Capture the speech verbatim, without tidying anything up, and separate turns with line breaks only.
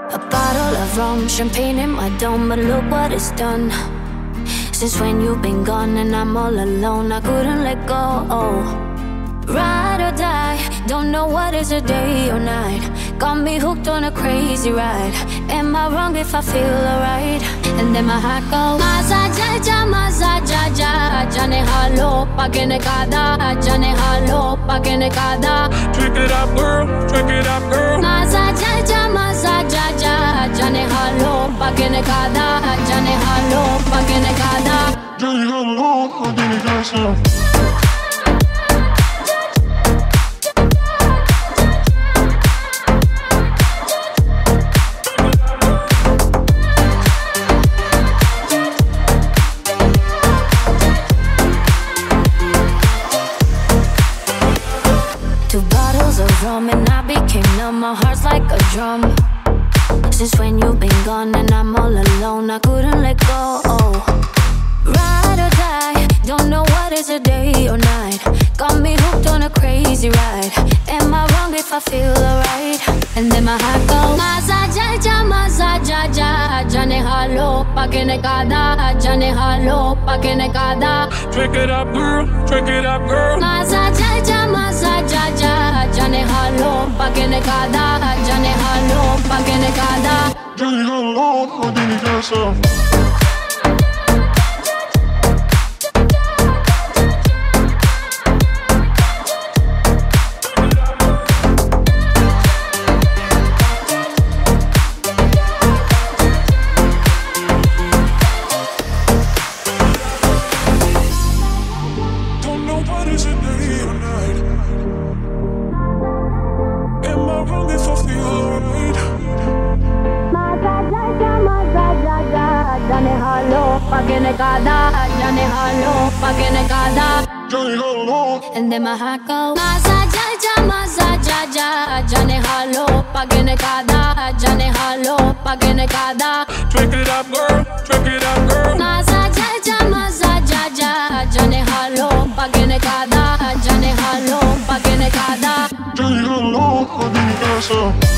A bottle of rum, champagne in my dome, but look what it's done. Since when you've been gone and I'm all alone, I couldn't let go. Oh. Ride or die, don't know what is a day or night. Got me hooked on a crazy ride. Am I wrong if I feel alright? And then my heart goes Maza ja ja, maza ja ja. Jane halo, pagene kada. Jane halo, pagene kada.
Drink it up, girl, drink it up, girl.
Maza ja ja, maza ja ja. Jane halo, pagene kada. Jane halo, pagene kada.
Jane halo, pagene kada.
And I became numb, my heart's like a drum. Since when you've been gone and I'm all alone, I couldn't let go. Oh. Ride or die, don't know what is a day or night. Got me hooked on a crazy ride. Am I wrong if I feel alright? And then my heart goes Maza ja ja, maza ja ja. Jane halo, pagene kada. Jane halo, pagene kada.
Drink it up, girl, drink it up, girl.
Maza ja ja, maza ja ja. Jane halo, pagene kada. Jane halo, pagene kada.
Jane halo, pagene kada.
And then my heart goes Maza ja ja, maza ja ja. Jane halo, pagene kada. Jane halo, pagene kada.
Drink it up, girl, drink it up, girl.
Maza ja ja, maza ja ja. Jane halo, pagene kada. Jane halo, pagene kada.
Jane halo, pagene kada.